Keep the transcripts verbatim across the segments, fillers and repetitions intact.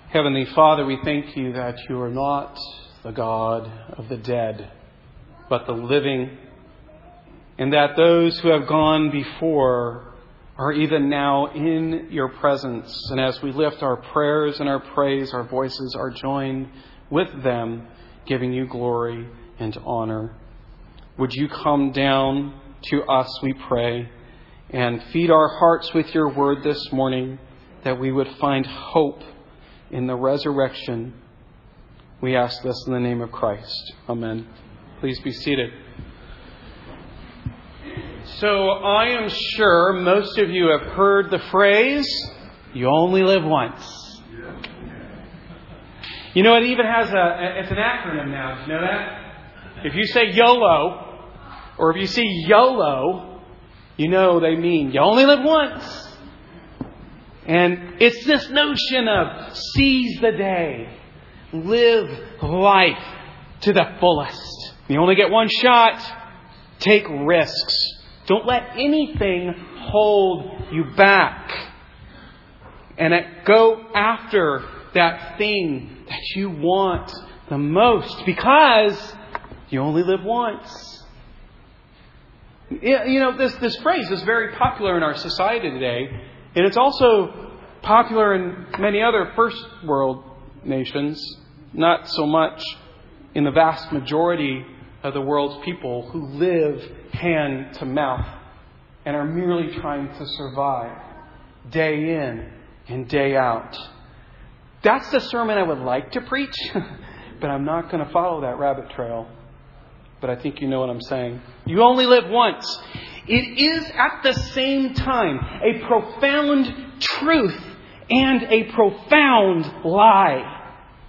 Heavenly Father, we thank you that you are not the God of the dead, but the living, and that those who have gone before are even now in your presence. And as we lift our prayers and our praise, our voices are joined with them, giving you glory and honor. Would you come down to us, we pray, and feed our hearts with your word this morning, that we would find hope in the resurrection. We ask this in the name of Christ. Amen. Please be seated. So I am sure most of you have heard the phrase, you only live once. You know, it even has a, it's an acronym now. Did you know that? If you say YOLO, or if you see YOLO, you know they mean you only live once. And it's this notion of seize the day, live life to the fullest. You only get one shot. Take risks. Don't let anything hold you back. And go after that thing that you want the most, because you only live once. You know, this, this phrase is very popular in our society today. And it's also popular in many other first world nations, not so much in the vast majority of the world's people who live hand to mouth and are merely trying to survive day in and day out. That's the sermon I would like to preach, but I'm not going to follow that rabbit trail. But I think you know what I'm saying. You only live once. It is at the same time a profound truth and a profound lie.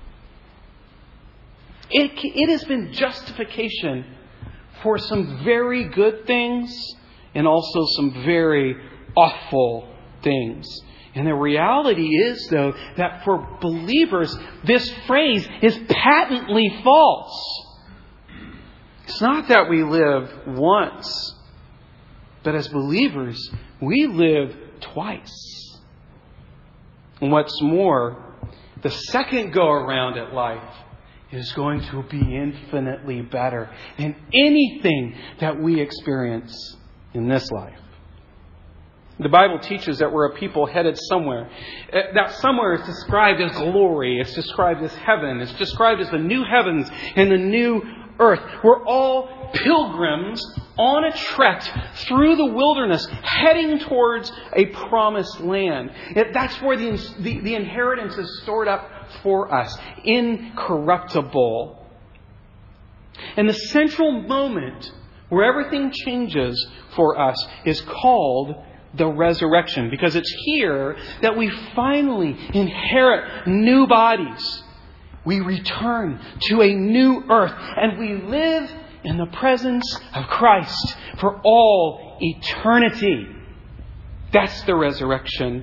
It, it has been justification for some very good things and also some very awful things. And the reality is, though, that for believers, this phrase is patently false. It's not that we live once, but as believers, we live twice. And what's more, the second go around at life is going to be infinitely better than anything that we experience in this life. The Bible teaches that we're a people headed somewhere. That somewhere is described as glory. It's described as heaven. It's described as the new heavens and the new earth. We're all pilgrims on a trek through the wilderness, heading towards a promised land. That's where the, the, the inheritance is stored up for us, incorruptible. And the central moment where everything changes for us is called the resurrection, because it's here that we finally inherit new bodies. We return to a new earth and we live in the presence of Christ for all eternity. That's the resurrection.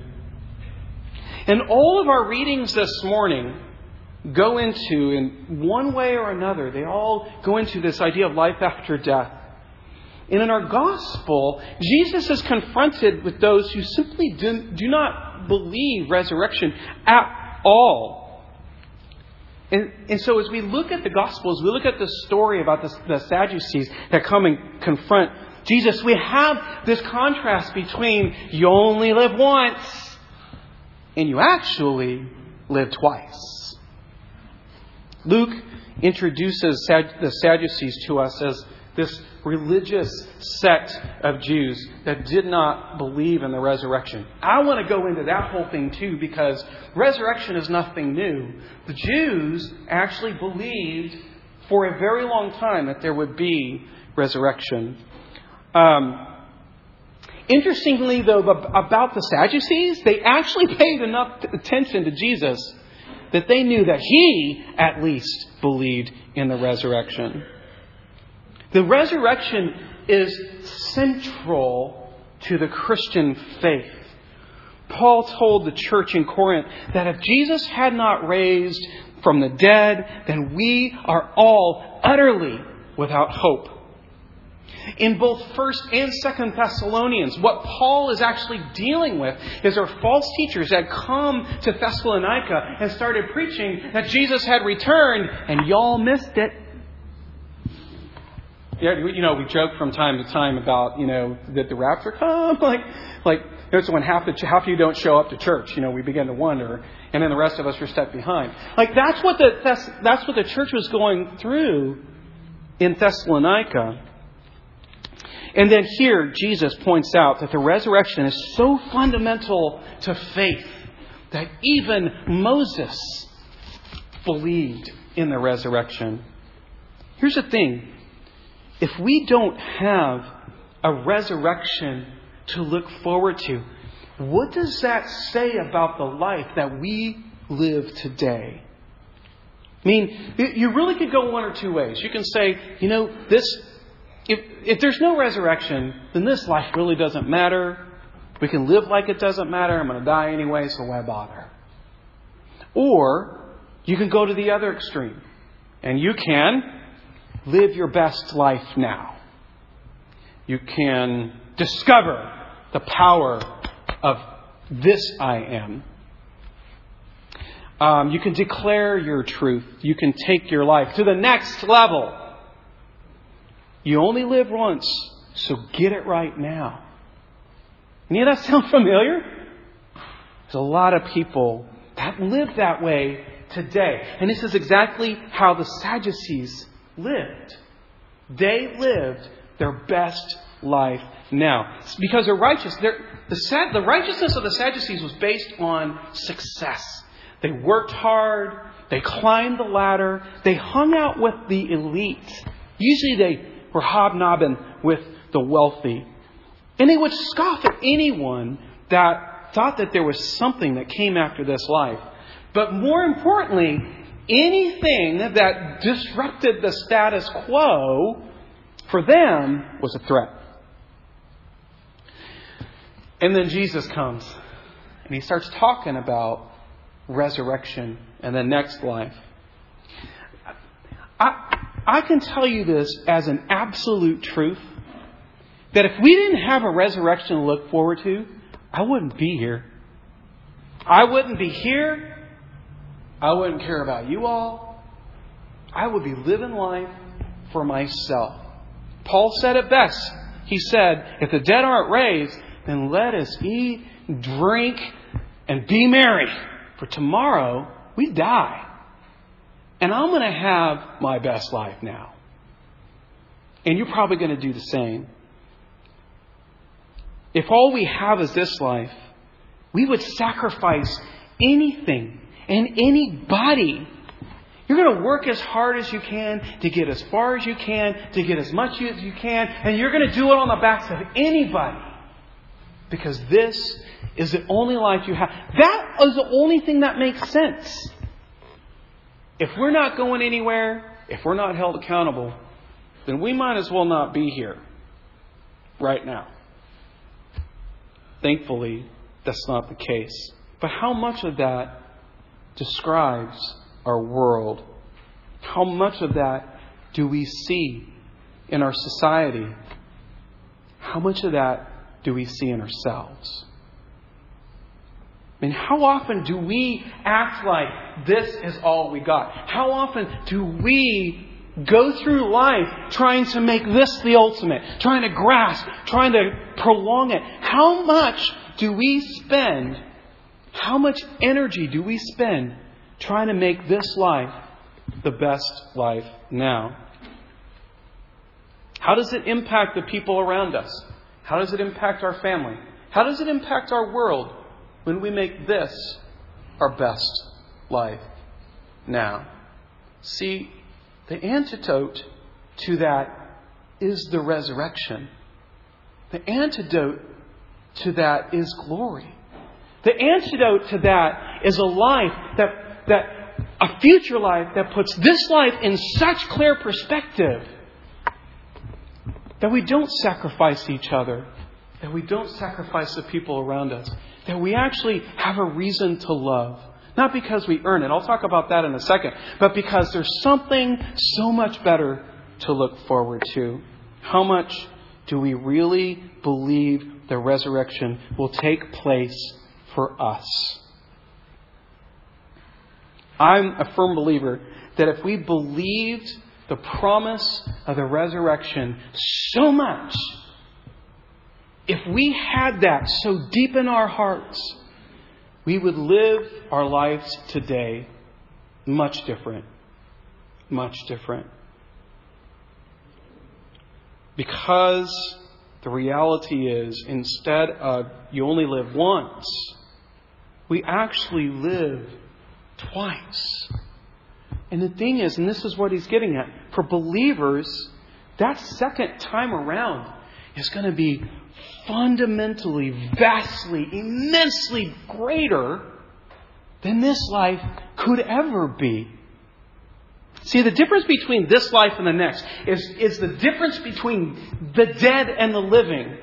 And all of our readings this morning go into, in one way or another, they all go into this idea of life after death. And in our gospel, Jesus is confronted with those who simply do, do not believe resurrection at all. And, and so as we look at the Gospels, we look at the story about the, the Sadducees that come and confront Jesus, we have this contrast between you only live once and you actually live twice. Luke introduces the Sadducees to us as this religious sect of Jews that did not believe in the resurrection. I want to go into that whole thing too, because resurrection is nothing new. The Jews actually believed for a very long time that there would be resurrection. Um, interestingly, though, about the Sadducees, they actually paid enough attention to Jesus that they knew that he, at least, believed in the resurrection. The resurrection is central to the Christian faith. Paul told the church in Corinth that if Jesus had not raised from the dead, then we are all utterly without hope. In both First and Second Thessalonians, what Paul is actually dealing with is there are false teachers that come to Thessalonica and started preaching that Jesus had returned, and y'all missed it. Yeah, you know, we joke from time to time about, you know, that the rapture come. Like, like there's when half the half of you don't show up to church. You know, we begin to wonder, and then the rest of us are stuck behind. Like that's what the that's, that's what the church was going through in Thessalonica. And then here, Jesus points out that the resurrection is so fundamental to faith that even Moses believed in the resurrection. Here's the thing. If we don't have a resurrection to look forward to, what does that say about the life that we live today? I mean, you really could go one or two ways. You can say, you know, this, if, if there's no resurrection, then this life really doesn't matter. We can live like it doesn't matter. I'm going to die anyway, so why bother? Or you can go to the other extreme. And you can live your best life now. You can discover the power of this I am. Um, you can declare your truth. You can take your life to the next level. You only live once, so get it right now. Any of that sound familiar? There's a lot of people that live that way today. And this is exactly how the Sadducees lived. They lived their best life now. It's because they're righteous. They're, the, the righteousness of the Sadducees was based on success. They worked hard. They climbed the ladder. They hung out with the elite. Usually they were hobnobbing with the wealthy. And they would scoff at anyone that thought that there was something that came after this life. But more importantly, anything that disrupted the status quo for them was a threat. And then Jesus comes and he starts talking about resurrection and the next life. I, I can tell you this as an absolute truth, that if we didn't have a resurrection to look forward to, I wouldn't be here. I wouldn't be here. I wouldn't care about you all. I would be living life for myself. Paul said it best. He said, if the dead aren't raised, then let us eat, drink, and be merry. For tomorrow, we die. And I'm going to have my best life now. And you're probably going to do the same. If all we have is this life, we would sacrifice anything and anybody. You're going to work as hard as you can to get as far as you can, to get as much as you can, and you're going to do it on the backs of anybody. Because this is the only life you have. That is the only thing that makes sense. If we're not going anywhere, if we're not held accountable, then we might as well not be here right now. Thankfully, that's not the case. But how much of that describes our world? How much of that do we see in our society? How much of that do we see in ourselves? I mean, how often do we act like this is all we got? How often do we go through life trying to make this the ultimate, trying to grasp, trying to prolong it? How much do we spend, how much energy do we spend trying to make this life the best life now? How does it impact the people around us? How does it impact our family? How does it impact our world when we make this our best life now? See, the antidote to that is the resurrection. The antidote to that is glory. The antidote to that is a life that, that a future life that puts this life in such clear perspective that we don't sacrifice each other, that we don't sacrifice the people around us, that we actually have a reason to love. Not because we earn it. I'll talk about that in a second. But because there's something so much better to look forward to. How much do we really believe the resurrection will take place for us? I'm a firm believer that if we believed the promise of the resurrection so much, if we had that so deep in our hearts, we would live our lives today much different. Much different. Because the reality is, instead of you only live once, we actually live twice. And the thing is, and this is what he's getting at, for believers, that second time around is going to be fundamentally, vastly, immensely greater than this life could ever be. See, the difference between this life and the next is, is the difference between the dead and the living.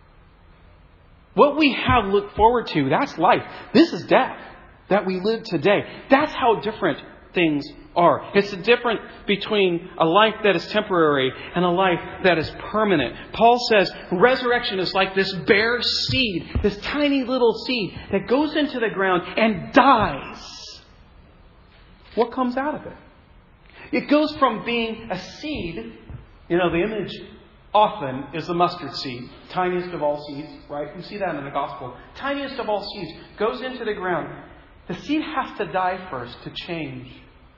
What we have looked forward to, that's life. This is death that we live today. That's how different things are. It's the difference between a life that is temporary and a life that is permanent. Paul says resurrection is like this bare seed, this tiny little seed that goes into the ground and dies. What comes out of it? It goes from being a seed, you know, the image often is the mustard seed, tiniest of all seeds, right? You see that in the gospel. Tiniest of all seeds goes into the ground. The seed has to die first to change.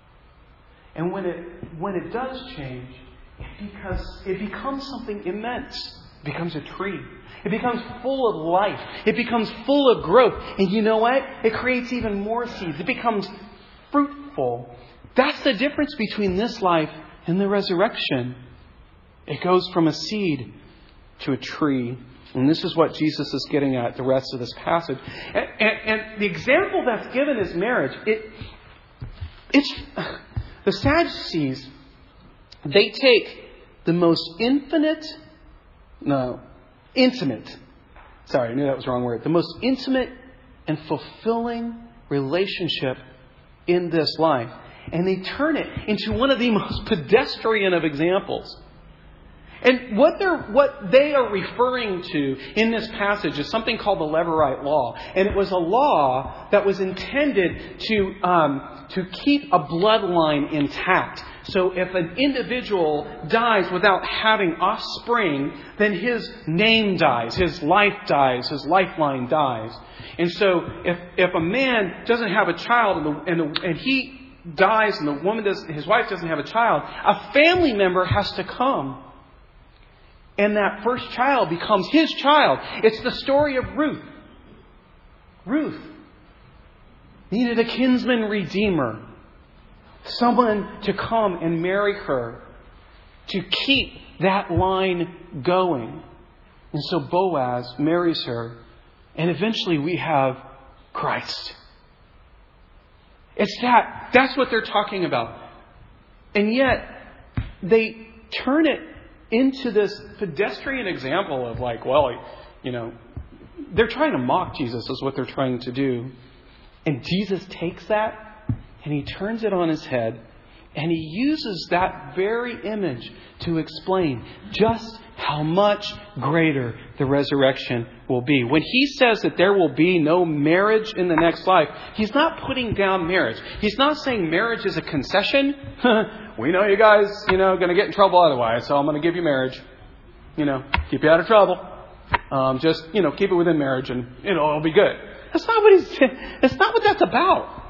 And when it when it does change, it because it becomes something immense. It becomes a tree. It becomes full of life. It becomes full of growth. And you know what? It creates even more seeds. It becomes fruitful. That's the difference between this life and the resurrection. It goes from a seed to a tree. And this is what Jesus is getting at the rest of this passage. And, and, and the example that's given is marriage. It, it's the Sadducees, they take the most infinite, no, intimate, sorry, I knew that was the wrong word, the most intimate and fulfilling relationship in this life, and they turn it into one of the most pedestrian of examples. And what they're what they are referring to in this passage is something called the Levirate law, and it was a law that was intended to um, to keep a bloodline intact. So if an individual dies without having offspring, then his name dies, his life dies, his lifeline dies. And so if if a man doesn't have a child and the, and, the, and he dies and the woman does his wife doesn't have a child, a family member has to come. And that first child becomes his child. It's the story of Ruth. Ruth needed a kinsman redeemer. Someone to come and marry her. To keep that line going. And so Boaz marries her. And eventually we have Christ. It's that. That's what they're talking about. And yet they turn it into this pedestrian example of like, well, you know, they're trying to mock Jesus is what they're trying to do. And Jesus takes that and he turns it on his head and he uses that very image to explain just how much greater the resurrection will be. When he says that there will be no marriage in the next life, he's not putting down marriage. He's not saying marriage is a concession. We know you guys, you know, going to get in trouble otherwise, so I'm going to give you marriage. You know, keep you out of trouble. Um, just, you know, keep it within marriage and, you know, it'll be good. That's not what he's, that's not what that's about.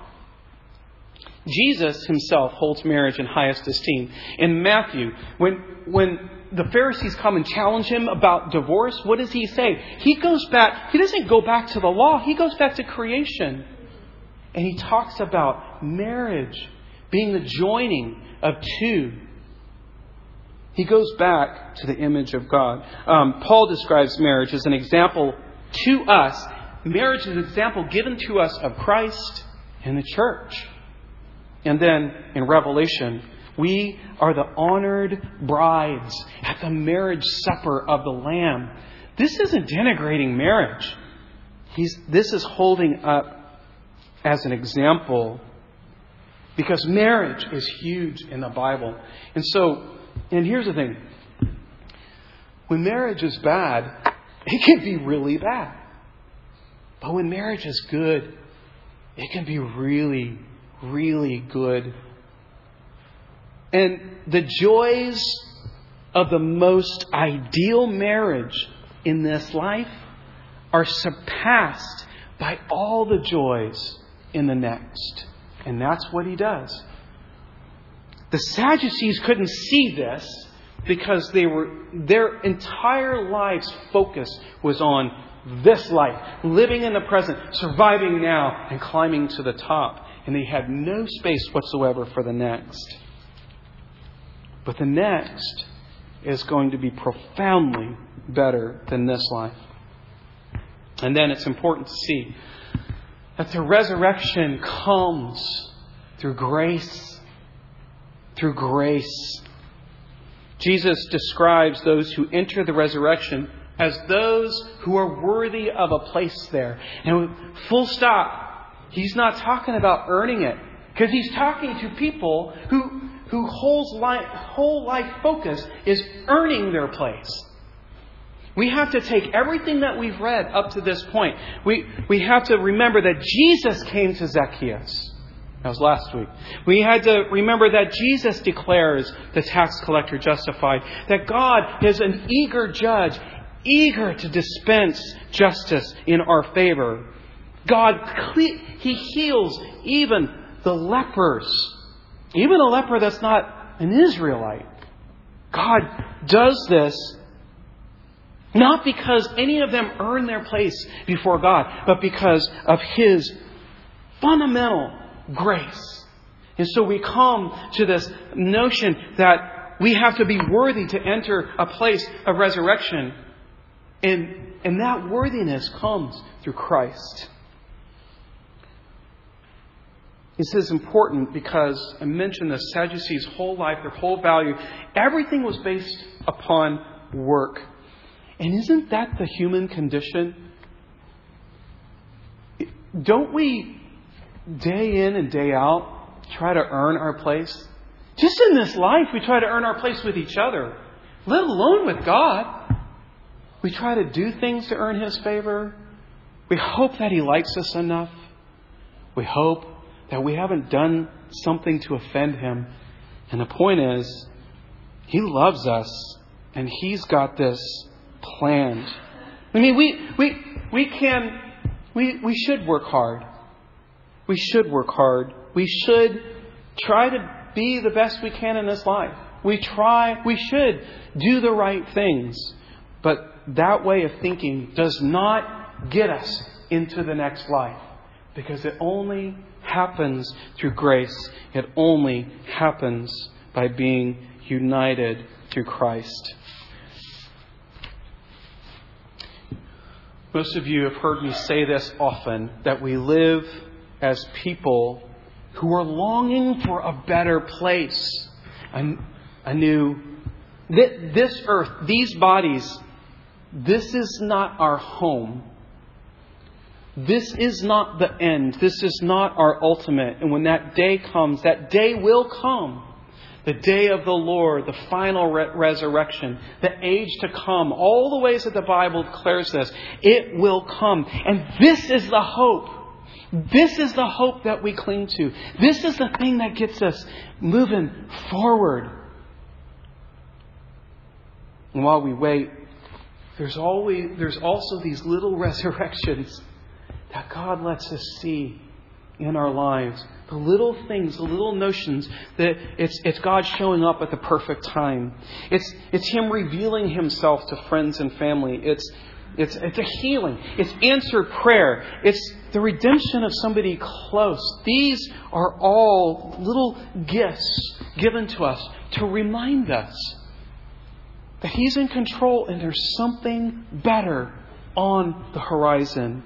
Jesus himself holds marriage in highest esteem. In Matthew, when, when the Pharisees come and challenge him about divorce, what does he say? He goes back, he doesn't go back to the law, he goes back to creation. And he talks about marriage being the joining of two. He goes back to the image of God. Um, Paul describes marriage as an example to us. Marriage is an example given to us of Christ and the church. And then in Revelation, we are the honored brides at the marriage supper of the Lamb. This isn't denigrating marriage. He's, this is holding up as an example. Because marriage is huge in the Bible. And so, and here's the thing. when marriage is bad, it can be really bad. But when marriage is good, it can be really, really good. And the joys of the most ideal marriage in this life are surpassed by all the joys in the next. And that's what he does. The Sadducees couldn't see this because they were their entire life's focus was on this life, living in the present, surviving now, and climbing to the top. And they had no space whatsoever for the next. But the next is going to be profoundly better than this life. And then it's important to see that the resurrection comes through grace. Through grace. Jesus describes those who enter the resurrection as those who are worthy of a place there. And full stop. He's not talking about earning it. Because he's talking to people who who whole life, whole life focus is earning their place. We have to take everything that we've read up to this point. We, we have to remember that Jesus came to Zacchaeus. That was last week. We had to remember that Jesus declares the tax collector justified. That God is an eager judge, eager to dispense justice in our favor. God, He heals even the lepers. Even a leper that's not an Israelite. God does this not because any of them earn their place before God, but because of His fundamental grace. And so we come to this notion that we have to be worthy to enter a place of resurrection. And, and that worthiness comes through Christ. This is important because I mentioned the Sadducees' whole life, their whole value, everything was based upon work. And isn't that the human condition? Don't we, day in and day out, try to earn our place? Just in this life, we try to earn our place with each other, let alone with God. We try to do things to earn His favor. We hope that He likes us enough. We hope that we haven't done something to offend Him. And the point is, He loves us and He's got this planned. I mean, we we we can we we should work hard. We should work hard. We should try to be the best we can in this life. We try we should do the right things. But that way of thinking does not get us into the next life. Because it only happens through grace. It only happens by being united through Christ. Most of you have heard me say this often, that we live as people who are longing for a better place. A, a new... This earth, these bodies, this is not our home. This is not the end. This is not our ultimate. And when that day comes, that day will come. The day of the Lord, the final re- resurrection, the age to come, all the ways that the Bible declares this, it will come. And this is the hope. This is the hope that we cling to. This is the thing that gets us moving forward. And while we wait, there's always there's also these little resurrections that God lets us see in our lives. The little things, the little notions that it's it's God showing up at the perfect time. It's it's Him revealing Himself to friends and family. It's it's it's a healing. It's answered prayer. It's the redemption of somebody close. These are all little gifts given to us to remind us that He's in control and there's something better on the horizon.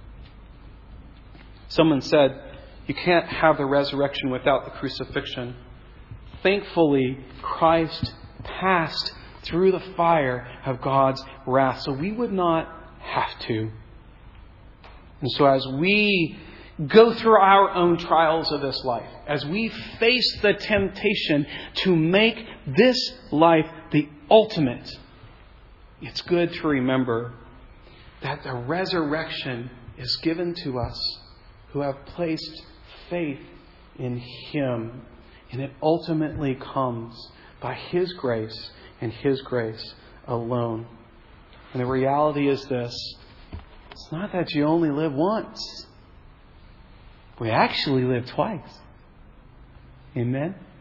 Someone said, you can't have the resurrection without the crucifixion. Thankfully, Christ passed through the fire of God's wrath, so we would not have to. And so as we go through our own trials of this life, as we face the temptation to make this life the ultimate, it's good to remember that the resurrection is given to us who have placed faith in Him. And it ultimately comes by His grace and His grace alone. And the reality is this: it's not that you only live once. We actually live twice. Amen?